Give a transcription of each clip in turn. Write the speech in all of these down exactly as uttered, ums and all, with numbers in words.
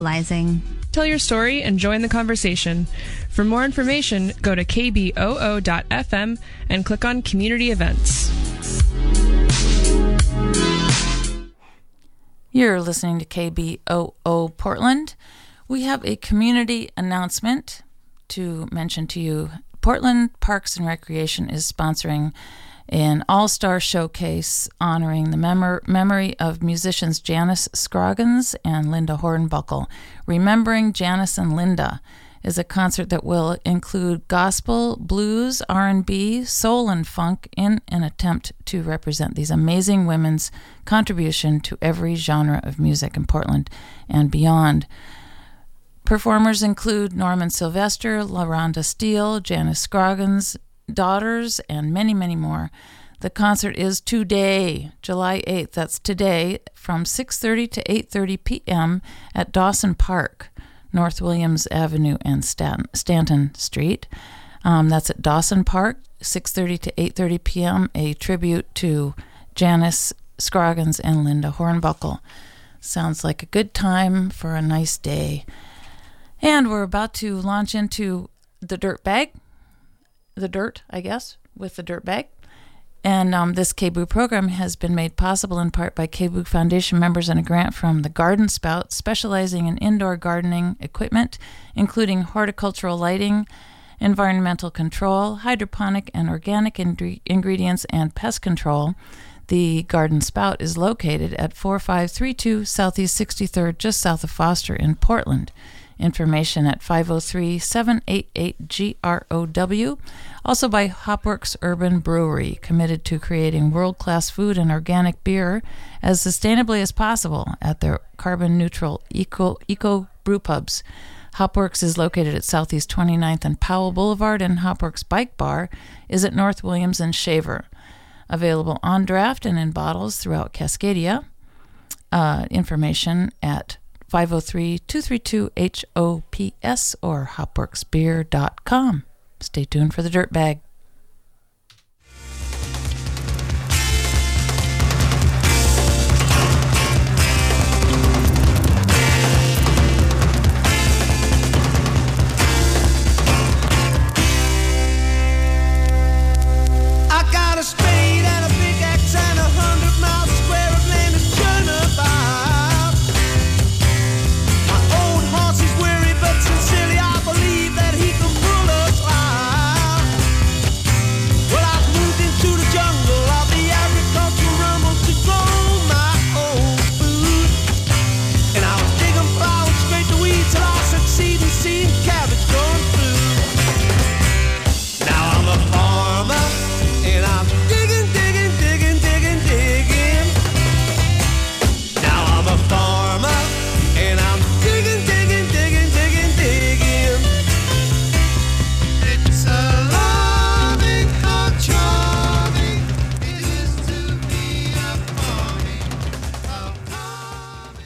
Tell your story and join the conversation. For more information, go to k b o o dot f m and click on Community Events. You're listening to K B O O Portland. We have a community announcement to mention to you. Portland Parks and Recreation is sponsoring an all-star showcase honoring the memor- memory of musicians Janice Scroggins and Linda Hornbuckle. Remembering Janice and Linda is a concert that will include gospel, blues, R and B, soul, and funk in an attempt to represent these amazing women's contribution to every genre of music in Portland and beyond. Performers include Norman Sylvester, LaRonda Steele, Janice Scroggins, daughters, and many, many more. The concert is today, July eighth. That's today, from six thirty to eight thirty p.m. at Dawson Park, North Williams Avenue and Stanton, Stanton Street. Um, that's at Dawson Park, six thirty to eight thirty p.m., a tribute to Janice Scroggins and Linda Hornbuckle. Sounds like a good time for a nice day. And we're about to launch into the dirt bag. The dirt, I guess, with the dirt bag. And um, this K B O O program has been made possible in part by K B O O Foundation members and a grant from the Garden Spout, specializing in indoor gardening equipment, including horticultural lighting, environmental control, hydroponic and organic in- ingredients, and pest control. The Garden Spout is located at four five three two Southeast sixty-third, just south of Foster in Portland. Information at five oh three, seven eight eight, G R O W. Also by Hopworks Urban Brewery, committed to creating world-class food and organic beer as sustainably as possible at their carbon-neutral eco, eco brew pubs. Hopworks is located at Southeast twenty-ninth and Powell Boulevard, and Hopworks Bike Bar is at North Williams and Shaver. Available on draft and in bottles throughout Cascadia. Uh, information at five oh three, two three two, H O P S or hopworks beer dot com. Stay tuned for the dirt bag. I got a spade and a pickaxe and a hundred miles square of land to churn about. My old horse is weary, but sincerely I believe that he can pull us out. Well, I've moved into the jungle of the agricultural rumble to grow my own food. And I'll dig and plow and scrape the weeds till I succeed in seeing cabbage growing through. Now I'm a farmer. And I'm digging, digging, digging, digging, digging. Now I'm a farmer, and I'm digging, digging, digging, digging, digging. It's a loving, how charming it is to be a farming, a farming.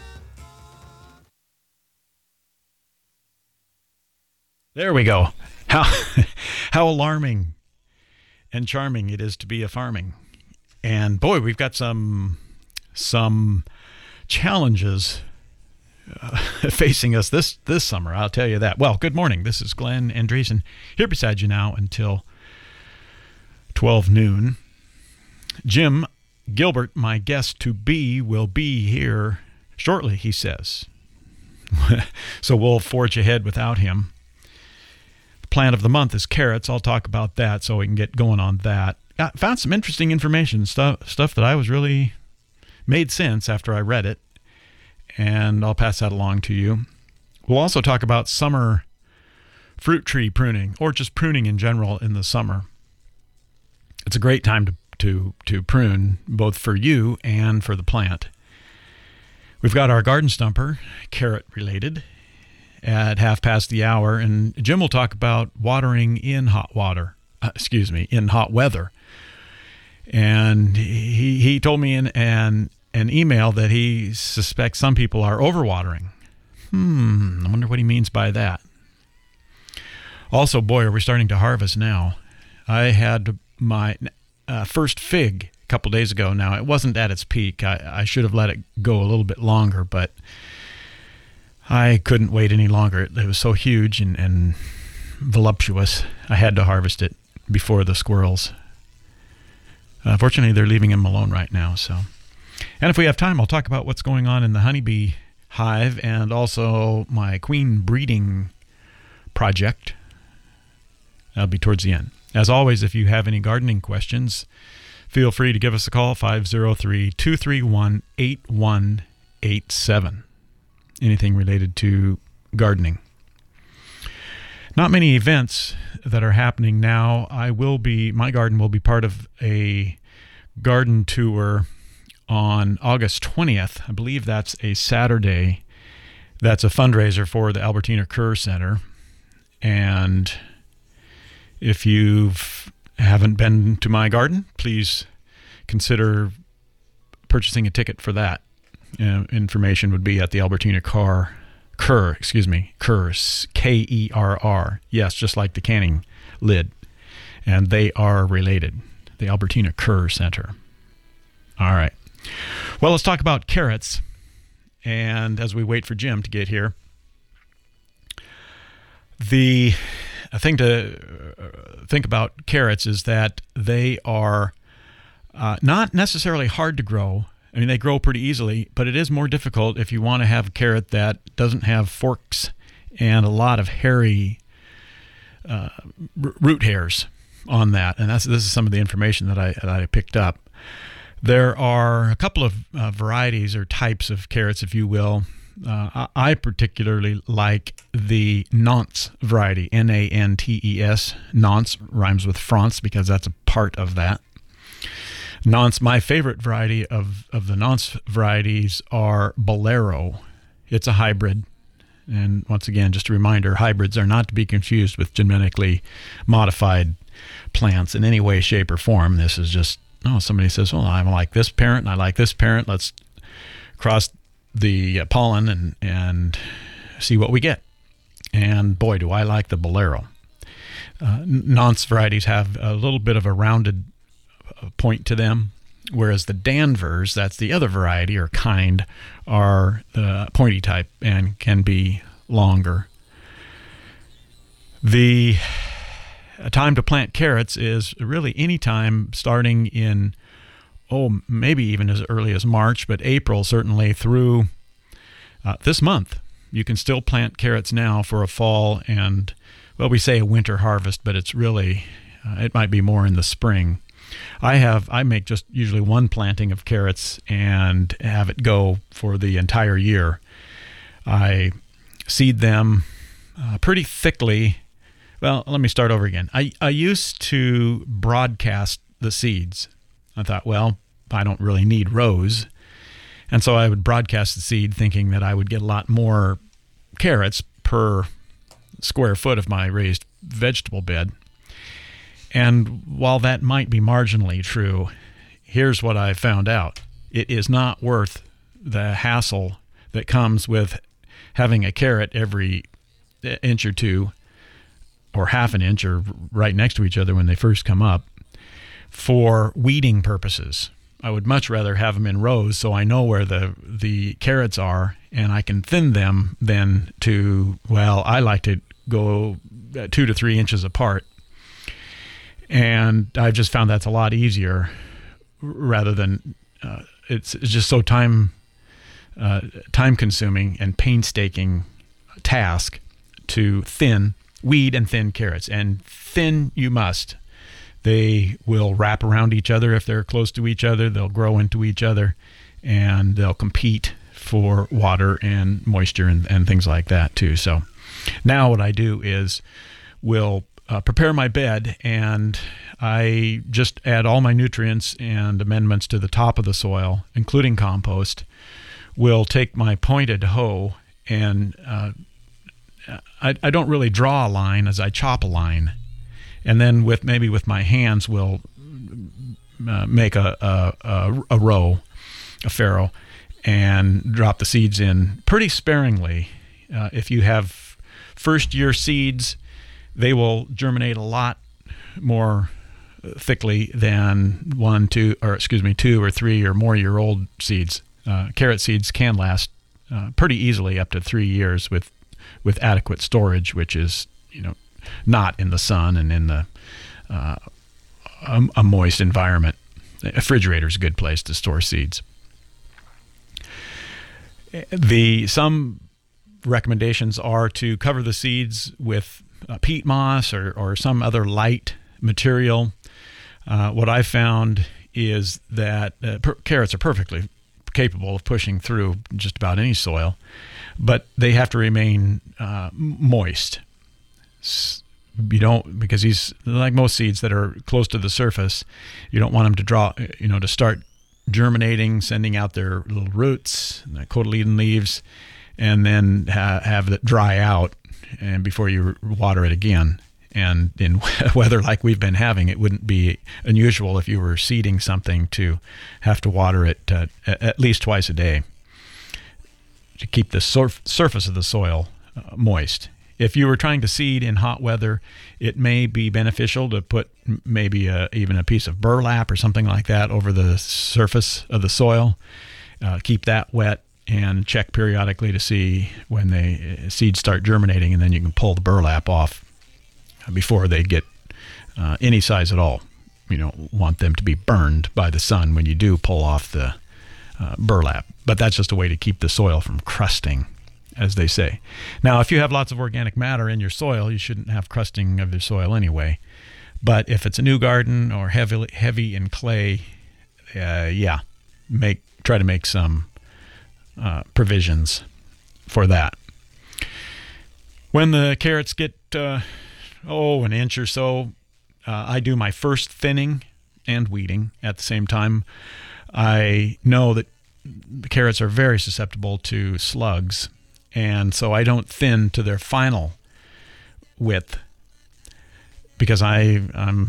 There we go. How how alarming and charming it is to be a farming. And boy, we've got some some challenges uh, facing us this this summer, I'll tell you that. Well, good morning. This is Glenn Andreessen here beside you now until twelve noon. Jim Gilbert, my guest to be, will be here shortly, he says. So we'll forge ahead without him. Plant of the month is carrots. I'll talk about that so we can get going on that. I found some interesting information, stuff stuff that I was really made sense after I read it, and I'll pass that along to you. We'll also talk about summer fruit tree pruning, or just pruning in general in the summer. It's a great time to to to prune, both for you and for the plant. We've got our garden stumper, carrot related, at half past the hour, and Jim will talk about watering in hot water, uh, excuse me, in hot weather. And he he told me in an, an email that he suspects some people are overwatering. Hmm, I wonder what he means by that. Also, boy, are we starting to harvest now. I had my uh, first fig a couple days ago now. It wasn't at its peak. I, I should have let it go a little bit longer, but I couldn't wait any longer. It, it was so huge and, and voluptuous. I had to harvest it before the squirrels. Uh, fortunately, they're leaving him alone right now. So, and if we have time, I'll talk about what's going on in the honeybee hive and also my queen breeding project. That'll be towards the end. As always, if you have any gardening questions, feel free to give us a call, five oh three, two three one, eight one eight seven. Anything related to gardening. Not many events that are happening now. I will be, my garden will be part of a garden tour on August twentieth. I believe that's a Saturday. That's a fundraiser for the Albertina Kerr Center. And if you haven't been to my garden, please consider purchasing a ticket for that. Uh, information would be at the Albertina Kerr, Kerr, excuse me, Kerr, K E R R. Yes, just like the canning lid. And they are related. The Albertina Kerr Center. All right. Well, let's talk about carrots. And as we wait for Jim to get here, the thing to think about carrots is that they are uh, not necessarily hard to grow. I mean, they grow pretty easily, but it is more difficult if you want to have a carrot that doesn't have forks and a lot of hairy uh, root hairs on that. And that's this is some of the information that I that I picked up. There are a couple of uh, varieties or types of carrots, if you will. Uh, I particularly like the Nantes variety, N A N T E S. Nantes rhymes with France because that's a part of that. Nantes, my favorite variety of, of the Nantes varieties are Bolero. It's a hybrid. And once again, just a reminder, hybrids are not to be confused with genetically modified plants in any way, shape, or form. This is just, oh, somebody says, well, I like this parent and I like this parent. Let's cross the pollen and, and see what we get. And boy, do I like the Bolero. Uh, Nantes varieties have a little bit of a rounded point to them, whereas the Danvers, that's the other variety or kind, are the pointy type and can be longer. The time to plant carrots is really any time starting in, oh, maybe even as early as March, but April certainly through uh, this month. You can still plant carrots now for a fall and, well, we say a winter harvest, but it's really, uh, it might be more in the spring. I have I make just usually one planting of carrots and have it go for the entire year. I seed them uh, pretty thickly. Well, let me start over again. I, I used to broadcast the seeds. I thought, well, I don't really need rows. And so I would broadcast the seed thinking that I would get a lot more carrots per square foot of my raised vegetable bed. And while that might be marginally true, here's what I found out. It is not worth the hassle that comes with having a carrot every inch or two, or half an inch, or right next to each other when they first come up, for weeding purposes. I would much rather have them in rows so I know where the, the carrots are and I can thin them than to, well, I like to go two to three inches apart. And I've just found that's a lot easier rather than uh, it's, it's just so time uh, time consuming and painstaking task to thin, weed and thin carrots. And thin you must. They will wrap around each other if they're close to each other. They'll grow into each other and they'll compete for water and moisture and, and things like that too. So now what I do is we'll Uh, prepare my bed, and I just add all my nutrients and amendments to the top of the soil, including compost. We'll take my pointed hoe, and uh, I, I don't really draw a line as I chop a line. And then with maybe with my hands, we'll uh, make a, a, a, a row, a farrow, and drop the seeds in pretty sparingly. Uh, if you have first-year seeds, they will germinate a lot more thickly than one, two, or excuse me, two or three or more year old seeds. Uh, carrot seeds can last uh, pretty easily up to three years with with adequate storage, which is, you know, not in the sun and in the uh, a, a moist environment. A refrigerator is a good place to store seeds. The some recommendations are to cover the seeds with uh, peat moss or, or some other light material. Uh, what I found is that uh, per- carrots are perfectly capable of pushing through just about any soil, but they have to remain uh, moist. You don't, because these, like most seeds that are close to the surface, you don't want them to draw, you know, to start germinating, sending out their little roots, and the cotyledon leaves, and then ha- have it dry out, and before you water it again. And in weather like we've been having, it wouldn't be unusual if you were seeding something to have to water it uh, at least twice a day to keep the surf- surface of the soil uh, moist. If you were trying to seed in hot weather, it may be beneficial to put maybe a, even a piece of burlap or something like that over the surface of the soil. Uh, keep that wet and check periodically to see when the seeds start germinating, and then you can pull the burlap off before they get uh, any size at all. You don't want them to be burned by the sun when you do pull off the uh, burlap. But that's just a way to keep the soil from crusting, as they say. Now, if you have lots of organic matter in your soil, you shouldn't have crusting of your soil anyway. But if it's a new garden or heavy heavy in clay, uh, yeah, make try to make some uh, provisions for that. When the carrots get uh, oh an inch or so, uh, I do my first thinning and weeding at the same time. I know that the carrots are very susceptible to slugs, and so I don't thin to their final width because I, I'm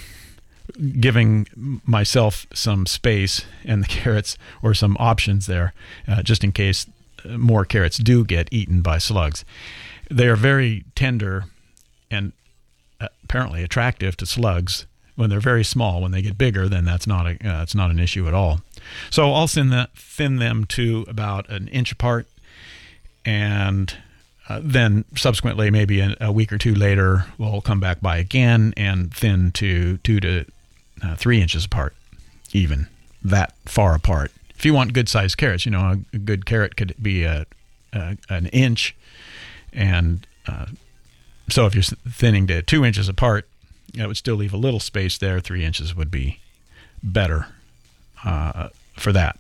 giving myself some space and the carrots, or some options there, uh, just in case more carrots do get eaten by slugs. They are very tender and apparently attractive to slugs when they're very small. When they get bigger, then that's not a uh, it's not an issue at all. So I'll thin, that, thin them to about an inch apart, and uh, then subsequently, maybe a, a week or two later, we'll come back by again and thin to two to uh, three inches apart, even that far apart. If you want good-sized carrots, you know, a, a good carrot could be a, a an inch, and uh, so if you're thinning to two inches apart, it would still leave a little space there. Three inches would be better uh, for that.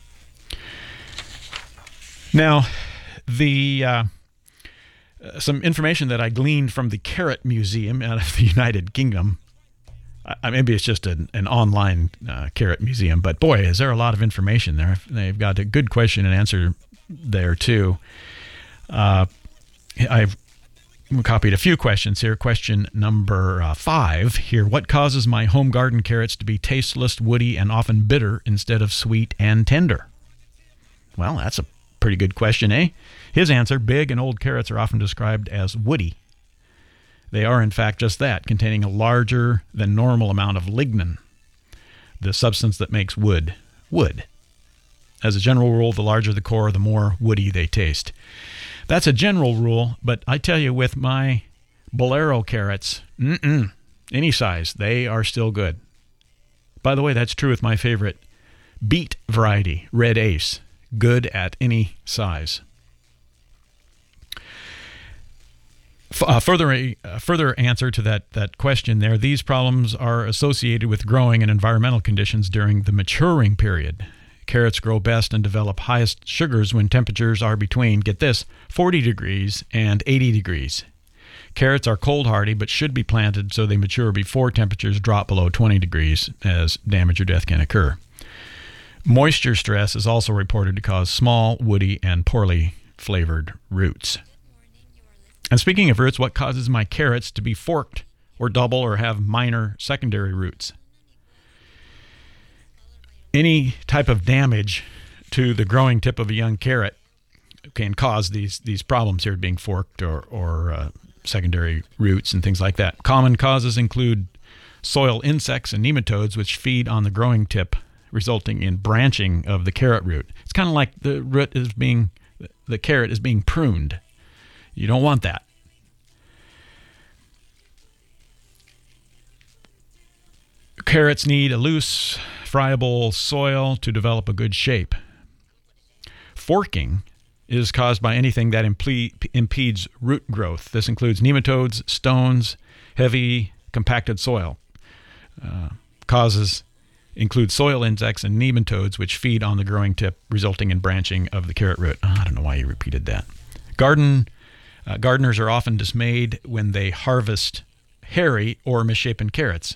Now, the uh, some information that I gleaned from the Carrot Museum out of the United Kingdom. Uh, maybe it's just an, an online uh, carrot museum, but boy, is there a lot of information there. They've got a good question and answer there too. Uh, I've copied a few questions here. Question number uh, five here. What causes my home garden carrots to be tasteless, woody, and often bitter instead of sweet and tender? Well, that's a pretty good question, eh? His answer: big and old carrots are often described as woody. They are, in fact, just that, containing a larger than normal amount of lignin, the substance that makes wood wood. As a general rule, the larger the core, the more woody they taste. That's a general rule, but I tell you, with my Bolero carrots, mm-mm, any size, they are still good. By the way, that's true with my favorite beet variety, Red Ace. Good at any size. F- uh, further, a uh, further answer to that, that question there, these problems are associated with growing in environmental conditions during the maturing period. Carrots grow best and develop highest sugars when temperatures are between, get this, forty degrees and eighty degrees. Carrots are cold hardy but should be planted so they mature before temperatures drop below twenty degrees, as damage or death can occur. Moisture stress is also reported to cause small, woody, and poorly flavored roots. And speaking of roots, what causes my carrots to be forked or double or have minor secondary roots? Any type of damage to the growing tip of a young carrot can cause these these problems here, being forked or, or uh, secondary roots and things like that. Common causes include soil insects and nematodes, which feed on the growing tip, resulting in branching of the carrot root. It's kind of like the root is being the carrot is being pruned. You don't want that. Carrots need a loose, friable soil to develop a good shape. Forking is caused by anything that imple- impedes root growth. This includes nematodes, stones, heavy, compacted soil. Uh, causes include soil insects and nematodes, which feed on the growing tip, resulting in branching of the carrot root. Oh, I don't know why you repeated that. Garden uh, gardeners are often dismayed when they harvest hairy or misshapen carrots.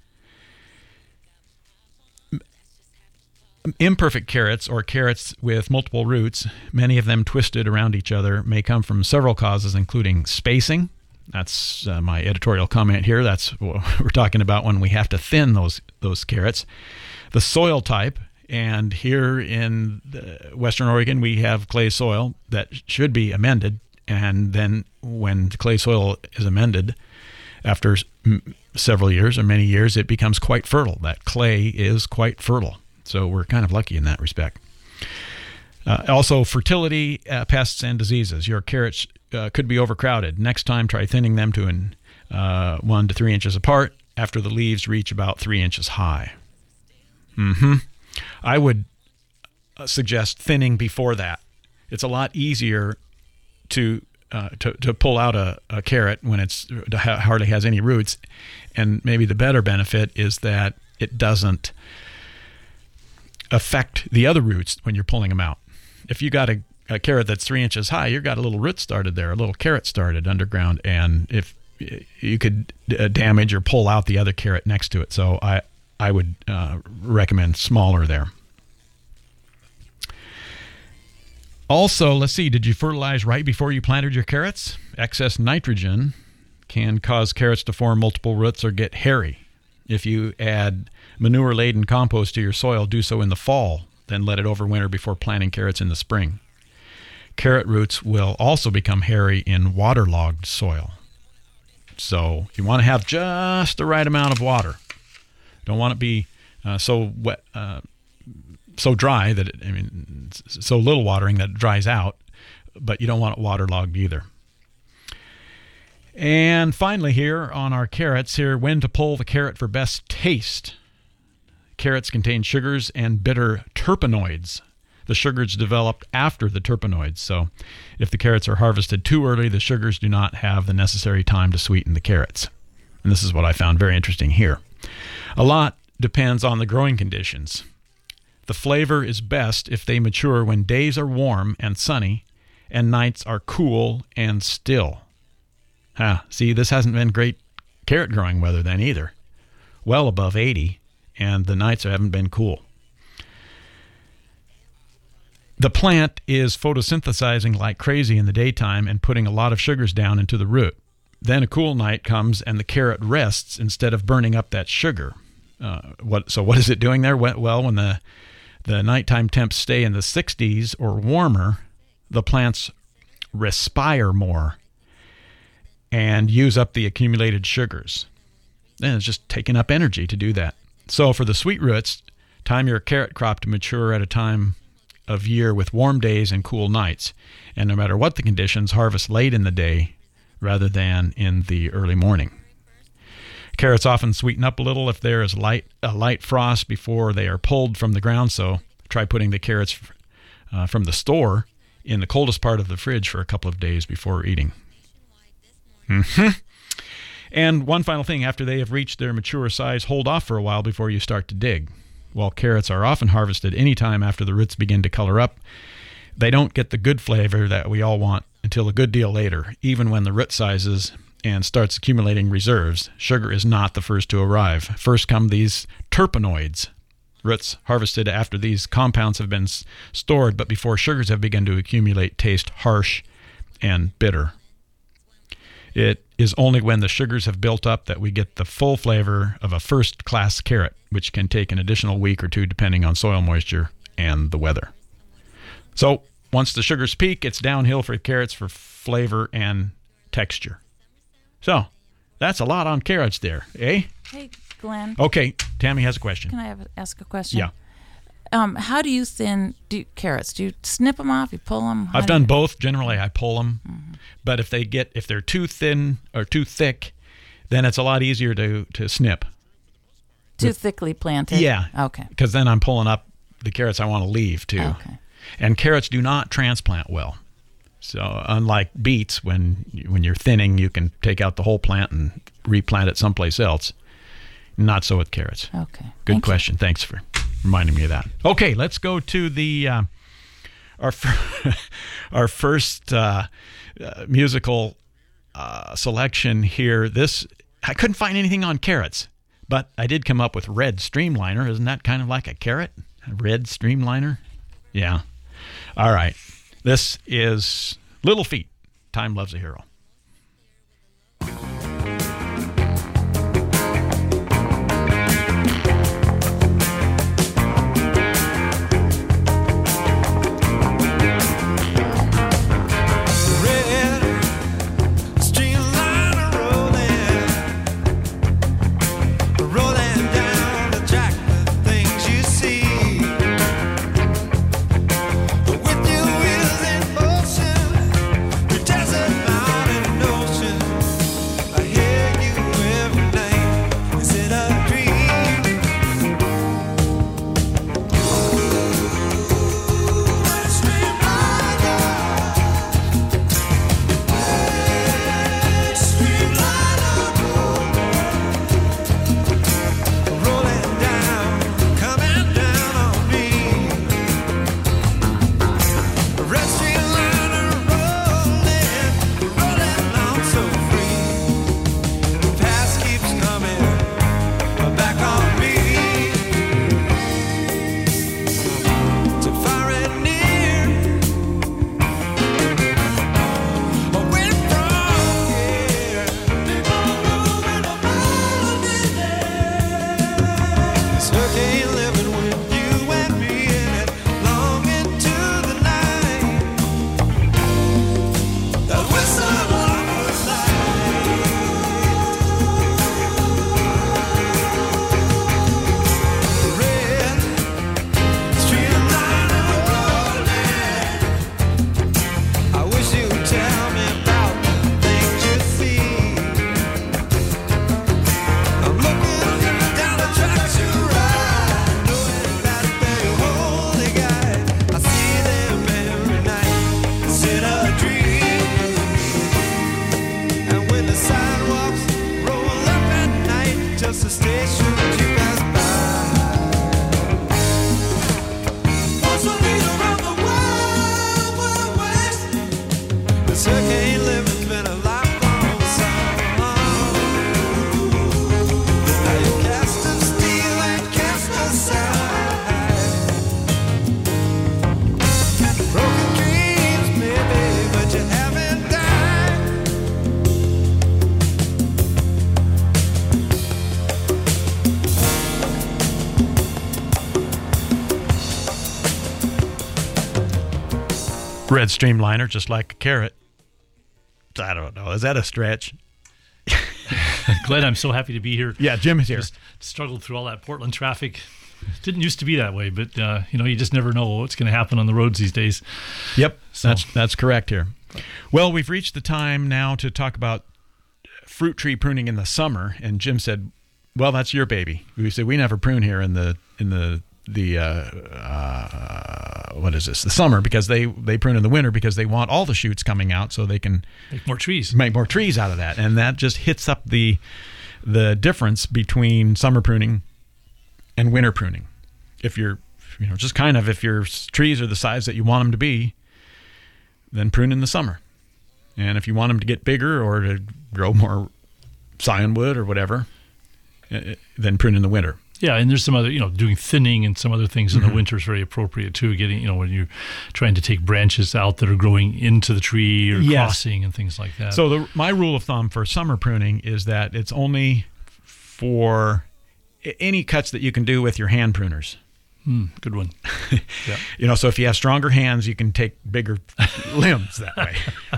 Imperfect carrots, or carrots with multiple roots, many of them twisted around each other, may come from several causes, including spacing. That's uh, my editorial comment here. That's what we're talking about when we have to thin those those carrots. The soil type, and here in Western Oregon, we have clay soil that should be amended, and then when the clay soil is amended, after several years or many years, it becomes quite fertile. That clay is quite fertile. So we're kind of lucky in that respect. Uh, also, fertility, uh, pests, and diseases. Your carrots uh, could be overcrowded. Next time, try thinning them to an, uh, one to three inches apart after the leaves reach about three inches high. Mm-hmm. I would suggest thinning before that. It's a lot easier to uh, to, to pull out a, a carrot when it's hardly has any roots, and maybe the better benefit is that it doesn't affect the other roots when you're pulling them out. If you got a, a carrot that's three inches high, you've got a little root started there, a little carrot started underground, and if you could uh, damage or pull out the other carrot next to it. So I I would uh, recommend smaller there. Also, let's see, did you fertilize right before you planted your carrots? Excess nitrogen can cause carrots to form multiple roots or get hairy. If you add manure-laden compost to your soil, do so in the fall, then let it overwinter before planting carrots in the spring. Carrot roots will also become hairy in waterlogged soil. So you want to have just the right amount of water. Don't want it to be uh, so wet, uh, so dry that it, I mean, so little watering that it dries out, but you don't want it waterlogged either. And finally here on our carrots here, when to pull the carrot for best taste. Carrots contain sugars and bitter terpenoids. The sugars developed after the terpenoids. So if the carrots are harvested too early, the sugars do not have the necessary time to sweeten the carrots. And this is what I found very interesting here. A lot depends on the growing conditions. The flavor is best if they mature when days are warm and sunny and nights are cool and still. Ah, see, this hasn't been great carrot growing weather then either. Well above eighty, and the nights haven't been cool. The plant is photosynthesizing like crazy in the daytime and putting a lot of sugars down into the root. Then a cool night comes and the carrot rests instead of burning up that sugar. Uh, what? So what is it doing there? Well, when the, the nighttime temps stay in the sixties or warmer, the plants respire more and use up the accumulated sugars. Then it's just taking up energy to do that. So for the sweet roots, time your carrot crop to mature at a time of year with warm days and cool nights. And no matter what the conditions, harvest late in the day rather than in the early morning. Carrots often sweeten up a little if there is light a light frost before they are pulled from the ground, so try putting the carrots uh, from the store in the coldest part of the fridge for a couple of days before eating. Mm-hmm. And one final thing, after they have reached their mature size, hold off for a while before you start to dig. While carrots are often harvested any time after the roots begin to color up, they don't get the good flavor that we all want until a good deal later. Even when the root sizes and starts accumulating reserves, sugar is not the first to arrive. First come these terpenoids, roots harvested after these compounds have been s- stored, but before sugars have begun to accumulate, taste harsh and bitter. It is only when the sugars have built up that we get the full flavor of a first-class carrot, which can take an additional week or two depending on soil moisture and the weather. So once the sugars peak, it's downhill for carrots for flavor and texture. So that's a lot on carrots there, eh? Hey, Glenn. Okay, Tammy has a question. Can I have, ask a question? Yeah. Um, how do you thin do you, carrots? Do you snip them off? You pull them? How I've do done you- both. Generally, I pull them. Mm-hmm. But if they get if they're too thin or too thick, then it's a lot easier to to snip. Too With, thickly planted? Yeah. Okay. Because then I'm pulling up the carrots I want to leave too. Okay. And carrots do not transplant well. So unlike beets, when when you're thinning, you can take out the whole plant and replant it someplace else. Not so with carrots. Okay. Good Thank question. You. Thanks for reminding me of that. Okay, let's go to the uh, our fir- our first uh, uh, musical uh, selection here. This I couldn't find anything on carrots, but I did come up with Red Streamliner. Isn't that kind of like a carrot? A red streamliner? Yeah. All right. This is Little Feat. Time Loves a Hero. Red streamliner, just like a carrot. I don't know. Is that a stretch? Glenn, I'm so happy to be here. Yeah, Jim is here. Just struggled through all that Portland traffic. Didn't used to be that way, but uh, you know, you just never know what's going to happen on the roads these days. Yep, So- that's that's correct here. Well, we've reached the time now to talk about fruit tree pruning in the summer, and Jim said, "Well, that's your baby." We said we never prune here in the in the the uh, uh, what is this? The summer, because they they prune in the winter because they want all the shoots coming out so they can Make more trees. make more trees out of that, and that just hits up the the difference between summer pruning and winter pruning. If you're, you know, just kind of if your trees are the size that you want them to be, then prune in the summer. And if you want them to get bigger or to grow more scionwood or whatever, uh, then prune in the winter. Yeah, and there's some other, you know, doing thinning and some other things in Mm-hmm. the winter is very appropriate too. Getting, you know, when you're trying to take branches out that are growing into the tree or Yes. crossing and things like that. So the, my rule of thumb for summer pruning is that it's only for any cuts that you can do with your hand pruners. Hmm, good one. Yeah. You know, so if you have stronger hands, you can take bigger limbs that way.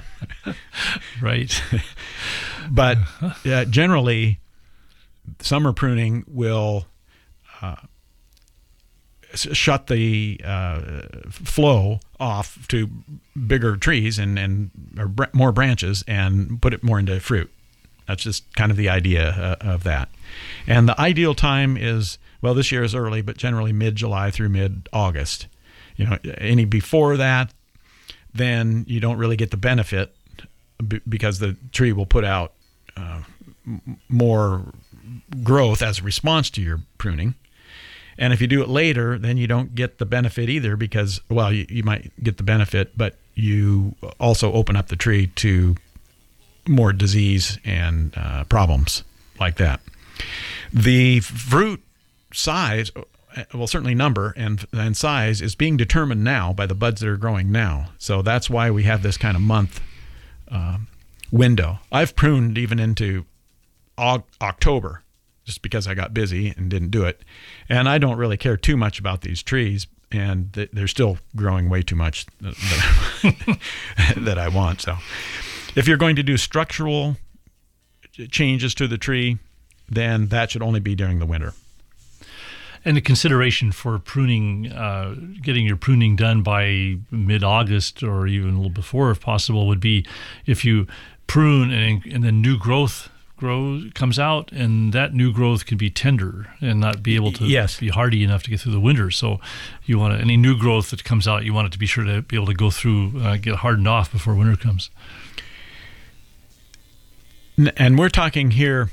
Right. But uh, generally, summer pruning will uh, s- shut the uh, flow off to bigger trees and, and or br- more branches and put it more into fruit. That's just kind of the idea uh, of that. And the ideal time is, well, this year is early, but generally mid-July through mid-August. You know, any before that, then you don't really get the benefit b- because the tree will put out uh, m- more growth as a response to your pruning. And if you do it later, then you don't get the benefit either because, well, you, you might get the benefit, but you also open up the tree to more disease and uh, problems like that. The fruit size, well, certainly number and, and size is being determined now by the buds that are growing now. So that's why we have this kind of month uh, window. I've pruned even into o- October just because I got busy and didn't do it. And I don't really care too much about these trees, and th- they're still growing way too much that, that, I, that I want. So if you're going to do structural changes to the tree, then that should only be during the winter. And the consideration for pruning, uh, getting your pruning done by mid-August or even a little before, if possible, would be if you prune and, and then new growth grows comes out, and that new growth can be tender and not be able to yes. be hardy enough to get through the winter. So you want to, any new growth that comes out, you want it to be sure to be able to go through, uh, get hardened off before winter comes. And we're talking here.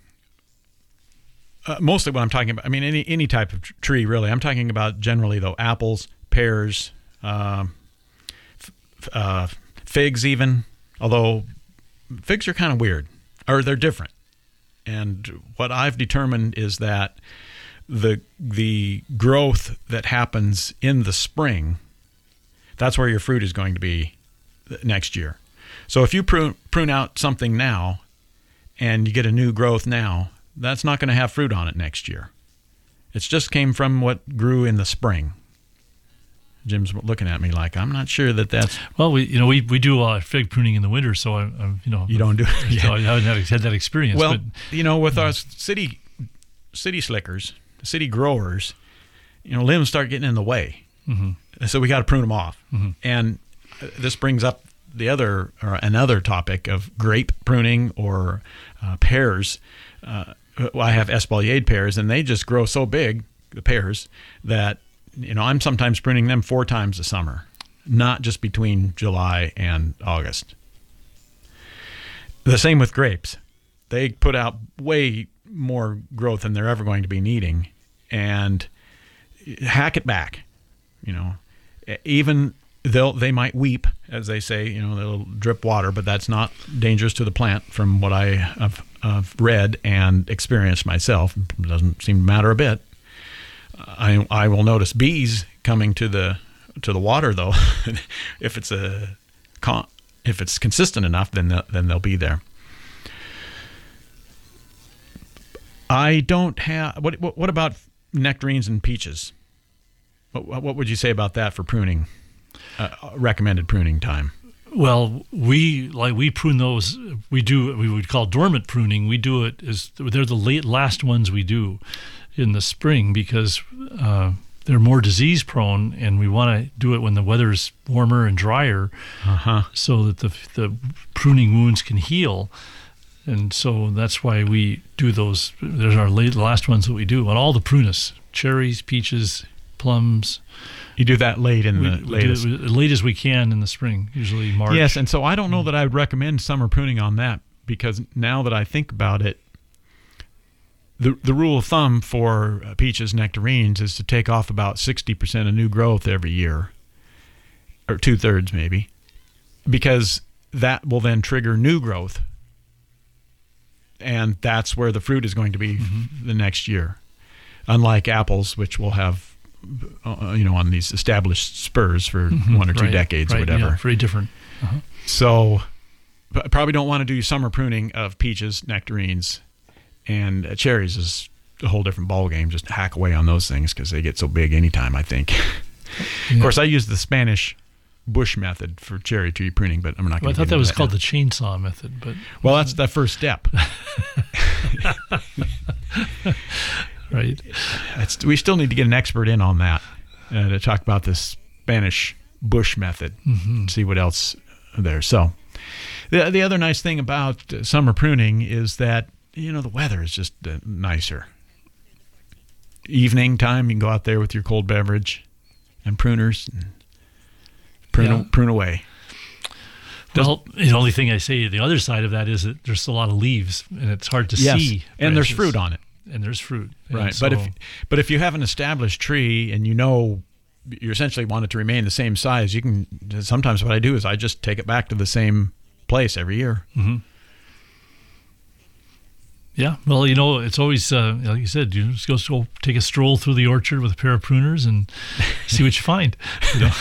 Uh, mostly what I'm talking about, I mean, any any type of tree, really. I'm talking about generally, though, apples, pears, um, f- uh, figs even, although figs are kind of weird, or they're different. And what I've determined is that the the growth that happens in the spring, that's where your fruit is going to be next year. So if you prune, prune out something now and you get a new growth now, that's not going to have fruit on it next year. It's just came from what grew in the spring. Jim's looking at me like I'm not sure that that's. Well, we you know we, we do a lot of fig pruning in the winter, so I, I'm you know you don't do it. Yeah. So I haven't had, had that experience. Well, but, you know, with our city city slickers, city growers, you know, limbs start getting in the way, mm-hmm. so we got to prune them off. Mm-hmm. And this brings up the other or another topic of grape pruning or uh, pears. Uh, I have espalier pears, and they just grow so big, the pears, that you know I'm sometimes pruning them four times a summer, not just between July and August. The same with grapes. They put out way more growth than they're ever going to be needing, and hack it back. You know, even they'll they might weep, as they say. You know, they'll drip water, but that's not dangerous to the plant, from what I have I've read and experienced myself. It doesn't seem to matter a bit. I I will notice bees coming to the to the water though. if it's a if it's consistent enough, then they'll, then they'll be there. I don't have what what, what about nectarines and peaches? What what would you say about that for pruning? Uh, recommended pruning time. Well, we like we prune those. We do we would call dormant pruning. We do it as they're the late last ones we do in the spring because uh, they're more disease prone, and we want to do it when the weather's warmer and drier, uh-huh. so that the the pruning wounds can heal. And so that's why we do those. There's our late last ones that we do on all the prunus: cherries, peaches, plums. You do that late in the we, latest. We do it as late as we can in the spring, usually March. Yes, and so I don't know that I would recommend summer pruning on that, because now that I think about it, the the rule of thumb for peaches, nectarines is to take off about sixty percent of new growth every year, or two-thirds maybe, because that will then trigger new growth, and that's where the fruit is going to be mm-hmm. the next year, unlike apples, which will have Uh, you know, on these established spurs for mm-hmm. one or two right, decades right, or whatever. Yeah, very different. Uh-huh. So I probably don't want to do summer pruning of peaches, nectarines, and uh, cherries is a whole different ballgame. Just hack away on those things because they get so big anytime, I think. Yeah. Of course, I use the Spanish bush method for cherry tree pruning, but I'm not going well, to I thought that was that called now. the chainsaw method. But Well, that's the first step. right? It's, we still need to get an expert in on that uh, to talk about this Spanish bush method. Mm-hmm. See what else there. So the the other nice thing about uh, summer pruning is that, you know, the weather is just uh, nicer. Evening time, you can go out there with your cold beverage and pruners and prune, Yeah. prune away. Well, the only thing I say, the other side of that is that there's a lot of leaves, and it's hard to Yes, see. and there's branches. fruit on it. And there's fruit. And Right, so- but if but if you have an established tree and you know you essentially want it to remain the same size, you can. Sometimes what I do is I just take it back to the same place every year. Mm-hmm. Yeah, well, you know, it's always, uh, like you said, you just go, go take a stroll through the orchard with a pair of pruners and see what you find. You know?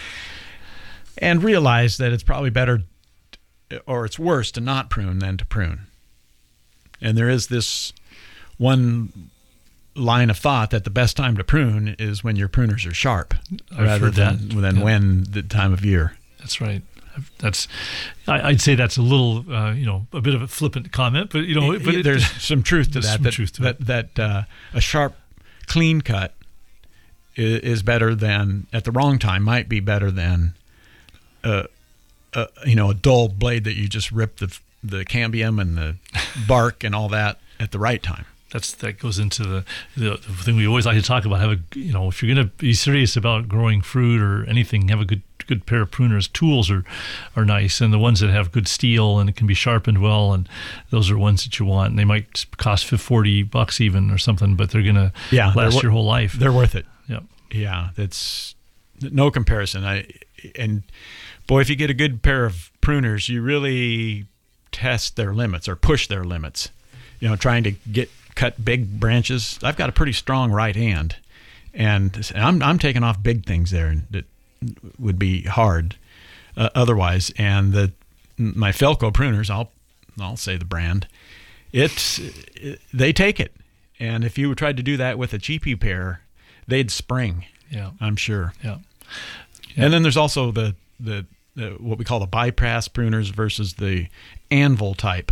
And realize that it's probably better, or it's worse to not prune than to prune. And there is this one line of thought that the best time to prune is when your pruners are sharp, I've rather heard than that. than Yeah. when the time of year. That's right. That's, I, I'd say that's a little, uh, you know, a bit of a flippant comment, but you know, but it, there's some truth to there's that. some That truth to that, that uh, a sharp, clean cut is, is better than at the wrong time might be better than, uh, uh, you know, a dull blade that you just rip the the cambium and the bark and all that at the right time. That's that goes into the, the the thing we always like to talk about. Have a, you know, if you're going to be serious about growing fruit or anything, have a good good pair of pruners. Tools are are nice, and the ones that have good steel and it can be sharpened well, and those are ones that you want. And they might cost forty bucks even or something, but they're going to Yeah, they're last wor- your whole life. They're worth it. Yeah. Yeah, that's no comparison. I and boy, if you get a good pair of pruners, you really test their limits or push their limits. You know, trying to get cut big branches. I've got a pretty strong right hand, and I'm I'm taking off big things there that would be hard uh, otherwise. And the my Felco pruners, I'll I'll say the brand, it's it, they take it. And if you tried to do that with a cheapy pair, they'd spring. Yeah. I'm sure. Yeah. And then there's also the, the the what we call the bypass pruners versus the anvil type.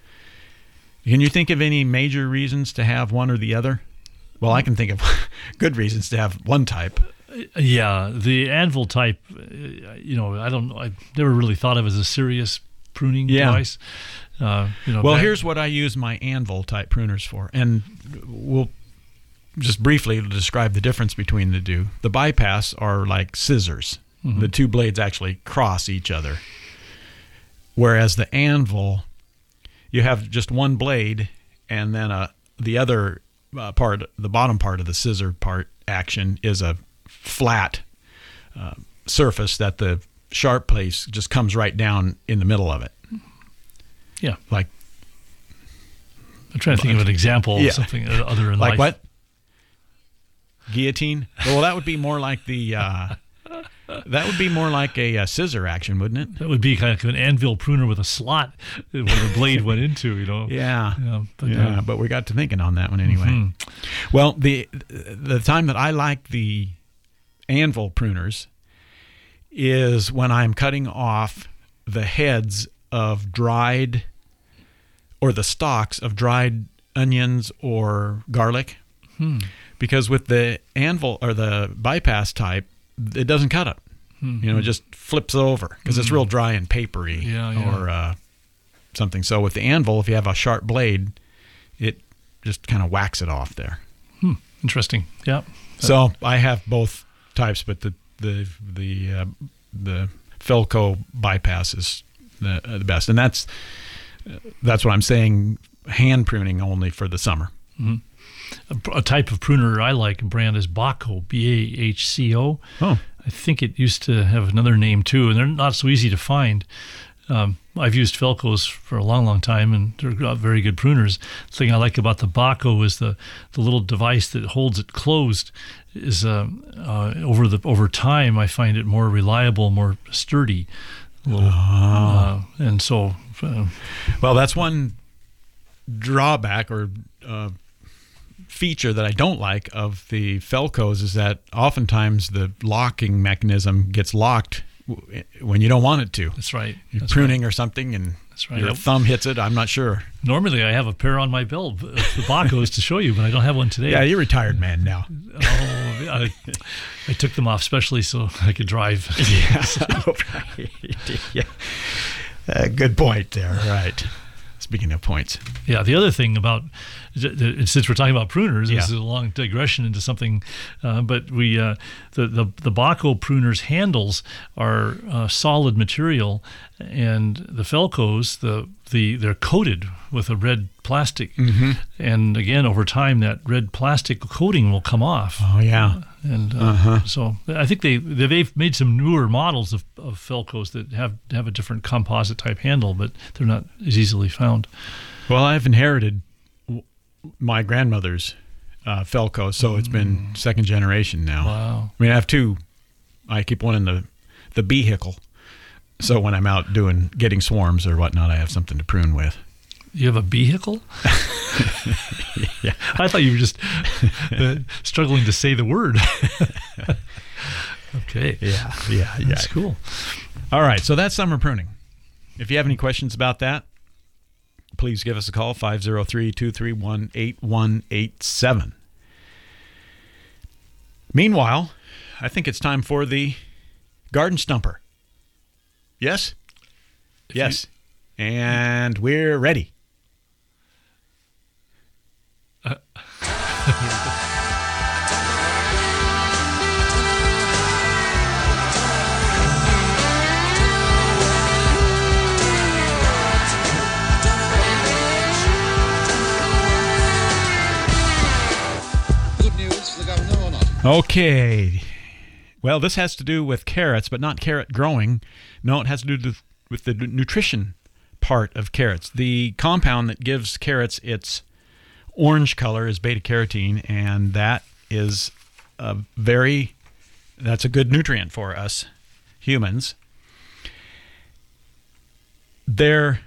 Can you think of any major reasons to have one or the other? Well, I can think of good reasons to have one type. Yeah, the anvil type, uh, you know, I don't know. I've never really thought of as a serious pruning Yeah. device. Uh, you know, Well, back- here's what I use my anvil type pruners for, and we'll just briefly describe the difference between the two. The bypass are like scissors. Mm-hmm. The two blades actually cross each other, whereas the anvil, you have just one blade, and then a the other uh, part, the bottom part of the scissor part action is a flat uh, surface that the sharp place just comes right down in the middle of it. Yeah. Like I'm trying to think of an example Yeah. of something other in like life. what? Guillotine? Well, that would be more like the uh, that would be more like a, uh scissor action, wouldn't it? That would be kind of an anvil pruner with a slot where the blade went into, you know. Yeah. Yeah, but, yeah, uh, but we got to thinking on that one anyway. Mhm. Well, the the time that I like the anvil pruners is when I'm cutting off the heads of dried or the stalks of dried onions or garlic. Hmm. Because with the anvil or the bypass type, it doesn't cut it. Hmm. You know, it just flips over because it's real dry and papery Yeah, yeah. or uh, something. So with the anvil, if you have a sharp blade, it just kind of whacks it off there. Hmm. Interesting. Yeah. So I have both types, but the the the uh, the Felco bypass is the, uh, the best, and that's uh, that's what I'm saying. Hand pruning only for the summer. A, a type of pruner I like, a brand is Bahco, B A H C O. Oh, I think it used to have another name too, and they're not so easy to find. Um, I've used Felcos for a long, long time, and they're got very good pruners. The thing I like about the Bahco is the, the little device that holds it closed. Is uh, uh, over the over time, I find it more reliable, more sturdy. A little, uh, and so, uh, well, that's one drawback or uh, feature that I don't like of the Felcos is that oftentimes the locking mechanism gets locked w- when you don't want it to. that's right. You're That's pruning or something, and That's right. Your thumb hits it. I'm not sure. Normally, I have a pair on my belt, of the Bacos, to show you, but I don't have one today. Yeah, you're a retired man now. Oh, I, I took them off specially so I could drive. Yeah. Right. Yeah. Uh, good point there. Right. Speaking of points. Yeah, the other thing about, since we're talking about pruners, Yeah. this is a long digression into something, uh, but we uh, the, the the Baco pruners handles are uh, solid material, and the Felcos, the the they're coated with a red plastic, Mm-hmm. and again over time that red plastic coating will come off. Oh, yeah. And uh, Uh-huh. so I think they they've made some newer models of, of Felcos that have have a different composite type handle, but they're not as easily found. Well, I've inherited w- my grandmother's uh, Felco, so it's been second generation now. Wow. I mean, I have two. I keep one in the the vehicle, so when I'm out doing getting swarms or whatnot, I have something to prune with. You have a vehicle? Yeah. I thought you were just uh, struggling to say the word. Okay. Yeah, yeah, yeah. That's cool. All right, so that's summer pruning. If you have any questions about that, please give us a call, five oh three, two three one, eight one eight seven. Meanwhile, I think it's time for the garden stumper. Yes? Yes. And we're ready. Good news for the governor or not? Okay. Well, this has to do with carrots, but not carrot growing. No, it has to do with the nutrition part of carrots. The compound that gives carrots its orange color is beta-carotene, and that is a very, that's a good nutrient for us humans. There,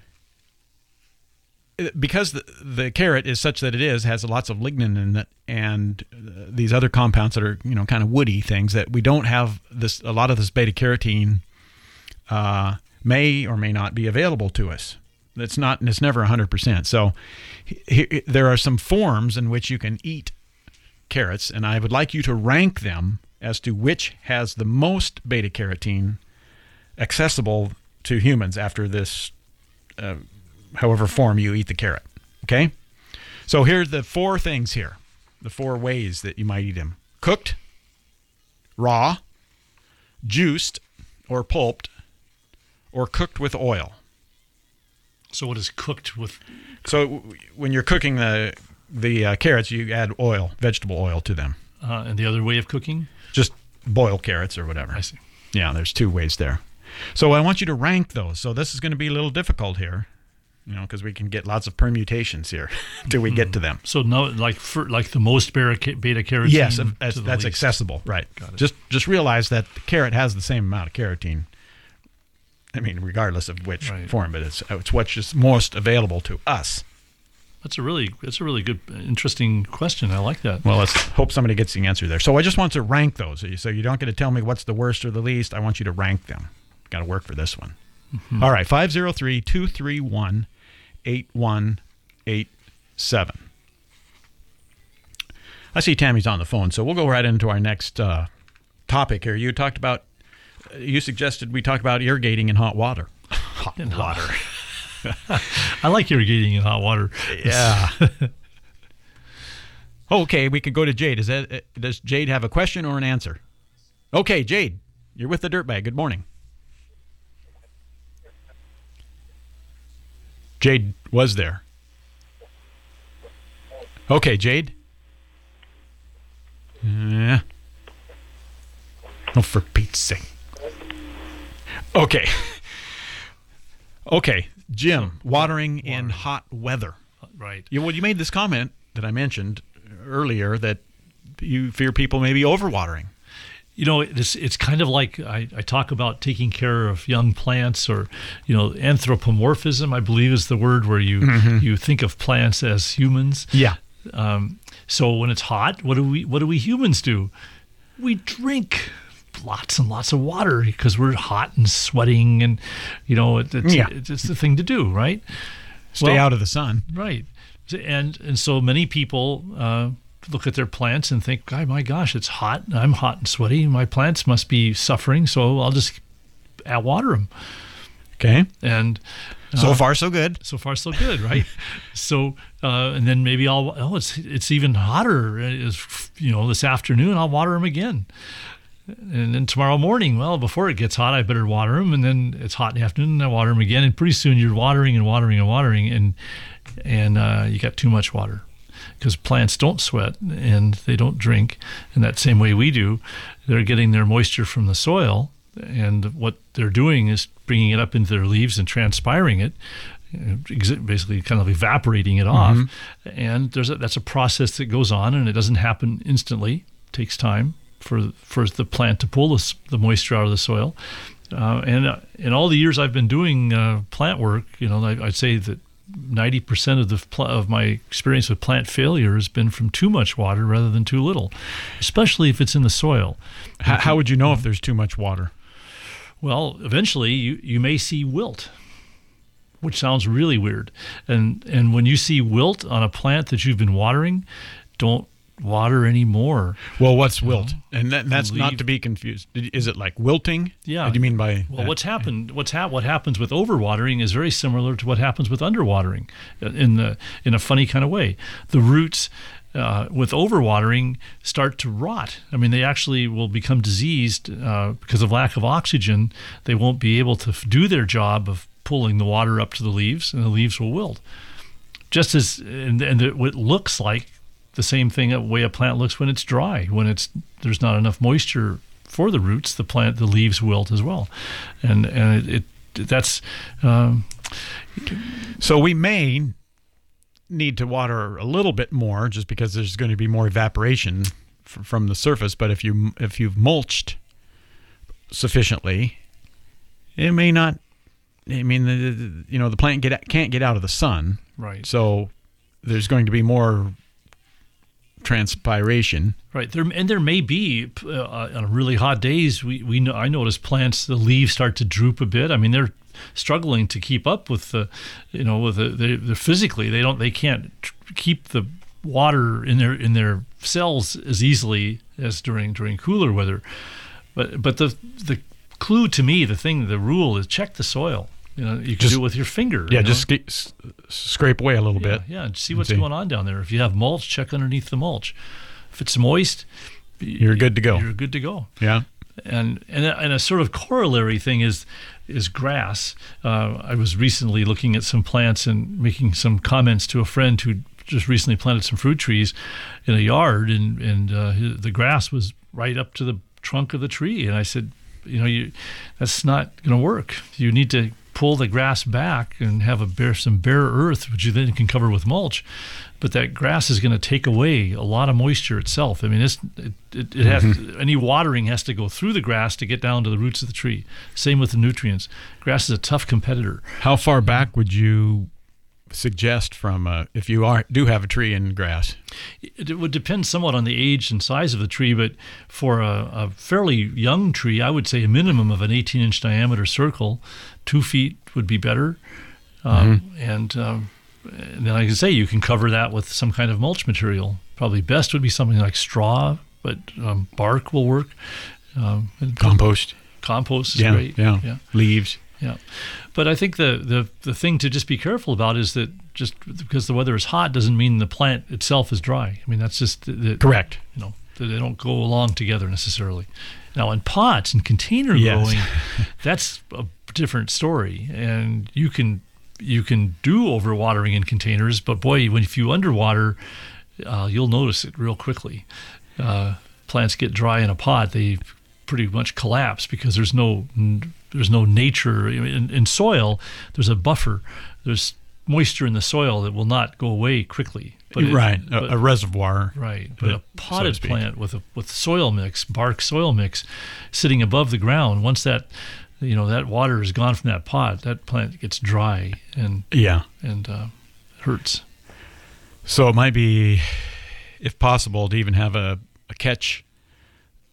because the, the carrot is such that it is, has lots of lignin in it, and uh, these other compounds that are, you know, kind of woody things, that we don't have this, a lot of this beta-carotene uh, may or may not be available to us. It's not, it's never one hundred percent. So he, he, there are some forms in which you can eat carrots, and I would like you to rank them as to which has the most beta-carotene accessible to humans after this, uh, however form you eat the carrot. Okay? So here are the four things here, the four ways that you might eat them. Cooked, raw, juiced or pulped, or cooked with oil. So what is cooked with? So w- when you're cooking the the uh, carrots, you add oil, vegetable oil to them. Uh, and the other way of cooking? Just boil carrots or whatever. I see. Yeah, there's two ways there. So I want you to rank those. So this is going to be a little difficult here, you know, because we can get lots of permutations here till we get to them. So no, like for, like the most beta carotene. Yes, to that's, the that's least. accessible. Right. Got it. Just just realize that the carrot has the same amount of carotene. I mean, regardless of which Right. form, but it's it's what's just most available to us. That's a really that's a really good, interesting question. I like that. Well, let's hope somebody gets the answer there. So I just want to rank those. So you don't get to tell me what's the worst or the least. I want you to rank them. Got to work for this one. Mm-hmm. All right, five oh three, two three one, eight one eight seven. I see Tammy's on the phone, so we'll go right into our next uh, topic here. You talked about, you suggested we talk about irrigating in hot water. Hot In hot- water. I like irrigating in hot water. Yeah. Okay, we could go to Jade. Is that, does Jade have a question or an answer? Okay, Jade, you're with the Dirtbag. Good morning. Jade was there. Okay, Jade. Yeah. Oh, for Pete's sake. Okay. Okay, Jim, watering in hot weather. Right. You, well, you made this comment that I mentioned earlier that you fear people may be overwatering. You know, it's it's kind of like I, I talk about taking care of young plants, or, you know, anthropomorphism, I believe is the word, where you Mm-hmm. you think of plants as humans. Yeah. Um, so when it's hot, what do we what do we humans do? We drink lots and lots of water because we're hot and sweating, and you know it, it's, Yeah. it's, it's the thing to do, right? Stay Well, out of the sun. Right. And and so many people uh, look at their plants and think, "God, my gosh, it's hot. I'm hot and sweaty. My plants must be suffering, so I'll just add water them." Okay. And So uh, far, so good. so far so good, right? So uh, and then maybe I'll oh it's it's even hotter is you know this afternoon I'll water them again. And then tomorrow morning, well, before it gets hot, I better water them. And then it's hot in the afternoon, and I water them again. And pretty soon you're watering and watering and watering, and and uh, you got too much water because plants don't sweat and they don't drink in that same way we do. They're getting their moisture from the soil, and what they're doing is bringing it up into their leaves and transpiring it, ex- basically kind of evaporating it off. And there's a, that's a process that goes on, and it doesn't happen instantly. It takes time for for the plant to pull the, s- the moisture out of the soil. Uh, and uh, in all the years I've been doing uh, plant work, you know, I, I'd say that ninety percent of the pl- of my experience with plant failure has been from too much water rather than too little, especially if it's in the soil. How, how would you know if there's too much water? Well, eventually you, you may see wilt, which sounds really weird. And and when you see wilt on a plant that you've been watering, don't water anymore. Well, what's wilt? And that, that's not leave- to be confused. Is it like wilting? Yeah. What do you mean by Well, that? what's happened? What's hap- What happens with overwatering is very similar to what happens with underwatering, in the in a funny kind of way. The roots uh, with overwatering start to rot. I mean, they actually will become diseased uh, because of lack of oxygen. They won't be able to f- do their job of pulling the water up to the leaves, and the leaves will wilt. Just as and, and it, what looks like the same thing, the way a plant looks when it's dry, when it's there's not enough moisture for the roots, the plant, the leaves wilt as well, and and it, it that's um, So we may need to water a little bit more, just because there's going to be more evaporation f- from the surface. But if you if you've mulched sufficiently, it may not. I mean, the, the, you know, the plant get can't get out of the sun, right. so there's going to be more transpiration. Right there, and there may be uh, on really hot days. We we know, I notice plants, the leaves start to droop a bit. I mean, they're struggling to keep up with the, you know, with the they, they're physically they don't they can't tr- keep the water in their in their cells as easily as during during cooler weather. But but the the clue to me, the thing, the rule is check the soil. You know, you can Just- do it with your finger. Yeah, you know? just sca- s- scrape away a little yeah, bit. yeah, and see and what's see. going on down there. If you have mulch, check underneath the mulch. If it's moist, You're good to go. You're good to go. Yeah. And and a, and a sort of corollary thing is is grass. Uh, I was recently looking at some plants and making some comments to a friend who just recently planted some fruit trees in a yard, and and uh, his- the grass was right up to the trunk of the tree. And I said, you know, you that's not going to work. You need to pull the grass back and have a bare some bare earth, which you then can cover with mulch. But that grass is going to take away a lot of moisture itself. I mean, it's, it it, it has any watering has to go through the grass to get down to the roots of the tree. Same with the nutrients. Grass is a tough competitor. How far back would you suggest from uh, if you are do have a tree in grass? It, it would depend somewhat on the age and size of the tree, but for a, a fairly young tree, I would say a minimum of an eighteen inch diameter circle. Two feet would be better, um, and. Um, And then, like I say, you can cover that with some kind of mulch material. Probably best would be something like straw, but um, bark will work. Um, and Compost. compost is Yeah, great. yeah. yeah, Leaves. yeah. But I think the, the the thing to just be careful about is that just because the weather is hot doesn't mean the plant itself is dry. I mean, that's just the, the, Correct. You know, they don't go along together necessarily. Now, in pots and container Yes. growing, that's a different story, and you can. You can do overwatering in containers, but boy, when if you underwater, uh, you'll notice it real quickly. Uh, plants get dry in a pot; they pretty much collapse because there's no there's no nature in, in soil. There's a buffer. There's moisture in the soil that will not go away quickly. But it- right. A, but- a reservoir. Right, but uh, a so to potted speak. plant with a with soil mix, bark soil mix, sitting above the ground. Once that, you know, that water is gone from that pot, that plant gets dry and Yeah. and uh, hurts. So it might be, if possible, to even have a, a catch